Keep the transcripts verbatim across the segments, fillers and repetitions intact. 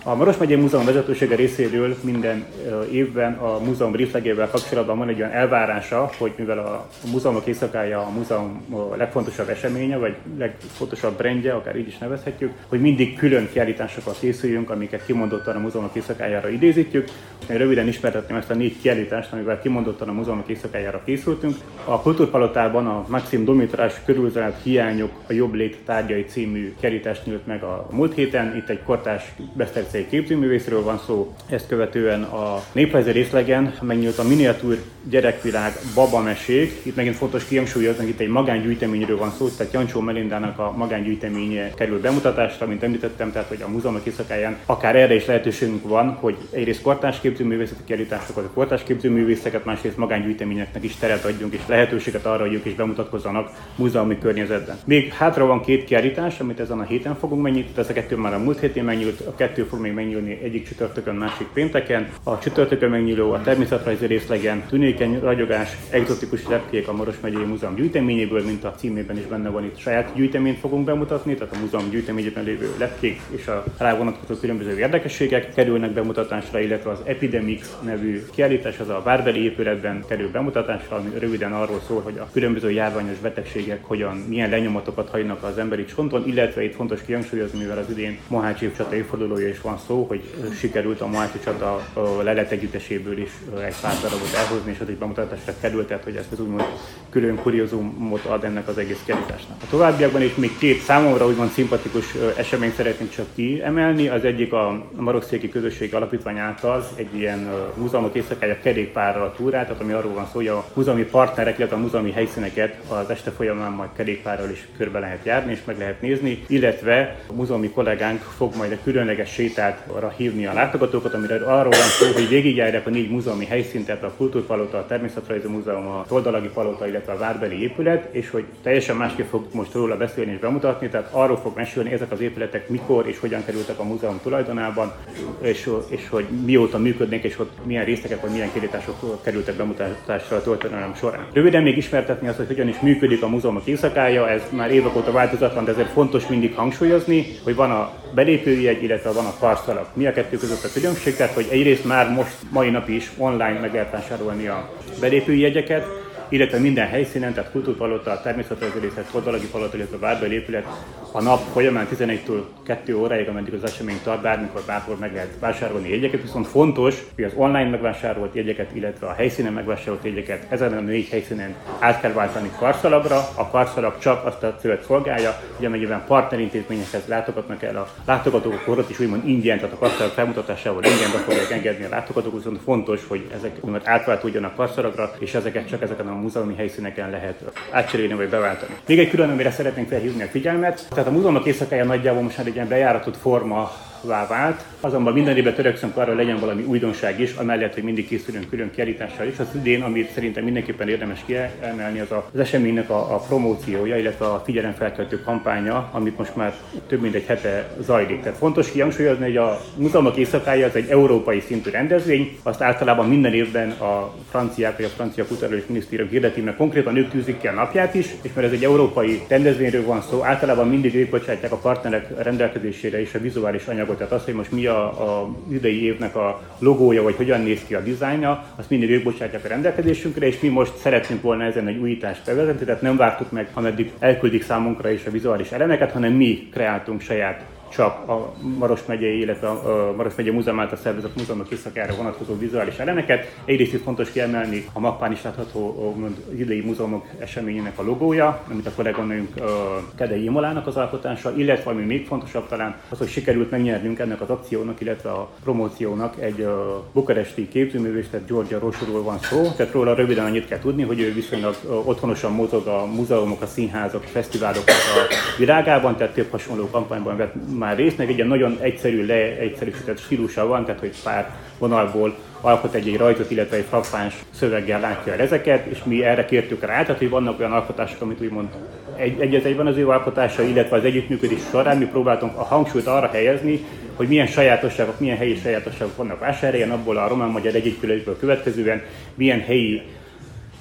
A Maros megyei Múzeum vezetősége részéről minden évben a múzeum brieflegével kapcsolatban van egy olyan elvárása, hogy mivel a múzeumok éjszakája a múzeum legfontosabb eseménye, vagy legfontosabb brandje, akár így is nevezhetjük, hogy mindig külön kiállításokkal készüljünk, amiket kimondottan a múzeumok éjszakájára idézítjük. Én röviden ismertetném ezt a négy kiállítást, amivel kimondottan a múzeumok éjszakájára készültünk. A Kultúrpalotában a Maxim Domitrás körülzárt hiányok a jobb lét tárgyai című kiállítást nyílt meg a múlt héten. Itt egy kortárs besztercei képzőművészről van szó. Ezt követően a néprajzi részlegen megnyílt a miniatúr gyerekvilág babamesék. Itt megint fontos kihangsúlyozni, hogy itt egy magángyűjteményről van szó, tehát Jancsó Melindának a magángyűjteménye kerül bemutatásra, mint említettem, tehát hogy a múzeumok éjszakáján akár erre is lehetőségünk van, hogy egyrészt kortárs képzőművészeti kiállításokat, a kortárs képzőművészeket, másrészt magángyűjteményeknek is teret adjunk és lehetőséget arra, hogy ők is bemutatkozzanak múzeumi környezetben. Még hátra van két kiállítás, amit ezen a héten fogunk megnyitni, ez a kettő már a múlt héten megnyílt, a kettő fog még megnyílni egyik csütörtökön, másik pénteken. A csütörtökön megnyíló a természetrajzi részlegen tünékeny ragyogás, egzotikus lepkék a Maros megyei Múzeum gyűjteményéből, mint a címében is benne van, itt saját gyűjteményt fogunk bemutatni, tehát a múzeum gyűjteményében lévő lepkék és a rá vonatkozó különböző érdekességek kerülnek bemutatásra, illetve az Epidemics nevű kiállítás, az a Várbeli épületben kerül bemutatásra, ami röviden arról szól, hogy a különböző járványos betegségek hogyan, milyen lenyomatokat hagynak az emberi csonton, illetve itt fontos kihangsúlyozni, mivel az idén Mohácsi évcsata évfordulója is van szó, hogy sikerült a Mohácsi csata lelet együtteséből is egy pár darabot elhozni, és az is bemutatásra került, tehát hogy ezt az úgymond külön kuriózumot ad ennek az egész kiállításnak. A továbbiakban is még két számomra úgymond szimpatikus eseményt szeretnénk csak kiemelni. Az egyik a Marokszéki Közösségi Alapítvány által egy ilyen múzeumok éjszakája kerékpárral túrát, tehát ami arról van szó, hogy a múzeumi partnerek, illetve a múzeumi helyszíneket az este folyamán majd kerékpárral is körbe lehet járni és meg lehet nézni, illetve a múzeumi kollégánk fog majd a különleges sétátra hívni a látogatókat, amire arról van szó, hogy végigjárják a négy múzeumi helyszínt, tehát a Kultúrpalota, a Természetrajzi Múzeum, a Toldalagi Palota, illetve a Várbeli épület, és hogy teljesen másképp fog most róla beszélni és bemutatni, tehát arról fog mesélni, ezek az épületek mikor és hogyan kerültek a múzeum tulajdonában, és, és hogy mióta működnek, és hogy milyen részletek vagy milyen kiállítások kerültek bemutatásra a történelem során. Röviden még ismertetni azt, hogy hogyan is működik a múzeumok éjszakája, ez már évek óta változatlan, de ezért fontos mindig hangsúlyozni, hogy van a belépőjegy, illetve van a karszalag. Mi a kettő között a különbség, tehát hogy egyrészt már most mai nap is online meg lehet vásárolni a belépőjegyeket, illetve minden helyszínen, tehát Kultúrpalota, a Természetrajzi Részlet, Toldalagi Palota, illetve a Várbeli épület a nap folyamán tizenegytől kettő óráig, ameddig az esemény tart, bármikor, bárhol meg lehet vásárolni jegyeket, viszont fontos, hogy az online megvásárolt jegyeket, illetve a helyszínen megvásárolt jegyeket ezen a négy helyszínen át kell váltani karszalagra. A karszalag csak azt a célt szolgálja, hogy amennyiben partnerintézményekhez látogatnak el a látogatók, akkor ott is úgymond ingyen, tehát a karszalag felmutatásával ingyen be fogják engedni a látogatók, viszont fontos, hogy ezek úgymond átváltódjanak karszalagra, és ezeket csak ezeken a múzeumi helyszíneken lehet átcserélni vagy beváltani. Még egy külön, amire szeretnénk felhívni a figyelmet, tehát a múzeumok éjszakája nagyjából most már egy ilyen bejáratott forma vált, azonban minden évben törekszünk arra, hogy legyen valami újdonság is, amellett, hogy mindig készülünk külön kiállítással is. Az idén, amit szerintem mindenképpen érdemes kiemelni, az az eseménynek a, a promóciója, illetve a figyelemfelkeltő kampánya, amit most már több mint egy hete zajlik. Tehát fontos kihangsúlyozni, hogy a múzeumok éjszakája az egy európai szintű rendezvény, azt általában minden évben a franciák vagy a francia kulturális minisztérium hirdeti, mert konkrétan ők tűzik ki a napját is, és mert ez egy európai rendezvényről van szó, általában mindig ők bocsátják a partnerek rendelkezésére is a vizuális anyagot. Tehát az, hogy most mi a, a idei évnek a logója, vagy hogyan néz ki a dizájnja, azt mindig ők bocsátják a rendelkezésünkre, és mi most szeretnénk volna ezen egy újítást bevezetni, tehát nem vártuk meg, ameddig elküldik számunkra is a vizuális elemeket, hanem mi kreáltunk saját csak a Maros megyei, illetve a Maros megyei Múzeum által szervezett múzeumok éjszakájára vonatkozó vizuális elemeket. Egyrészt itt fontos kiemelni a mappán is látható az idei múzeumok eseményének a logója, amit a kolléganőnk Kedei Imolának az alkotása, illetve ami még fontosabb talán az, hogy sikerült megnyernünk ennek az akciónak, illetve a promóciónak egy bukaresti képzőművész, tehát Georgia Rosuról van szó. Tehát róla röviden annyit kell tudni, hogy ő viszonylag otthonosan mozog a múzeumok, a színházak, a fesztiválok a világában, tehát több hasonló kampányban vett már részt, meg egy ilyen nagyon egyszerű, leegyszerűsített stílusa van, tehát hogy pár vonalból alkot egy, egy rajtot, illetve egy frappáns szöveggel látja el ezeket, és mi erre kértük rá, tehát hogy vannak olyan alkotások, amit úgymond egy, egy, egyben az ő alkotása, illetve az együttműködés során mi próbáltunk a hangsúlyt arra helyezni, hogy milyen sajátosságok, milyen helyi sajátosságok vannak vásárhelyen, abból a román-magyar együttműködésből következően milyen helyi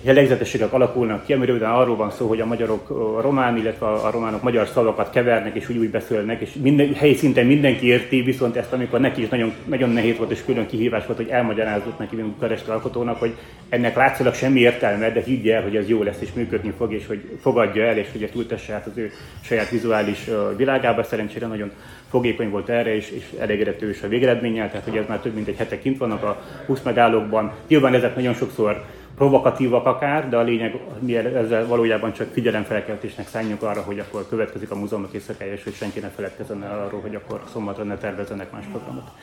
jellegzetességek alakulnak ki, amiről arról van szó, hogy a magyarok a román, illetve a románok magyar szavakat kevernek, és úgy, úgy beszélnek, és minden, helyi szinten mindenki érti, viszont ezt amikor neki is nagyon, nagyon nehéz volt, és külön kihívás volt, hogy elmagyarázott neki, mint bukaresti alkotónak, hogy ennek látszólag semmi értelme, de higgye el, hogy ez jó lesz, és működni fog, és hogy fogadja el, és hogy ezt ültesse át az ő saját vizuális világába. Szerencsére nagyon fogékony volt erre, és, és elégedett ő is a végeredménnyel, tehát hogy ez már több mint egy hete kint vannak a húsz megállókban. Nyilván ezek nagyon sokszor provokatívak akár, de a lényeg, mi ezzel valójában csak figyelemfelkeltésnek szánjuk arra, hogy akkor következik a múzeumok éjszakája, és hogy senki ne feledkezzen el arról, hogy akkor szombatra ne tervezzenek más programot.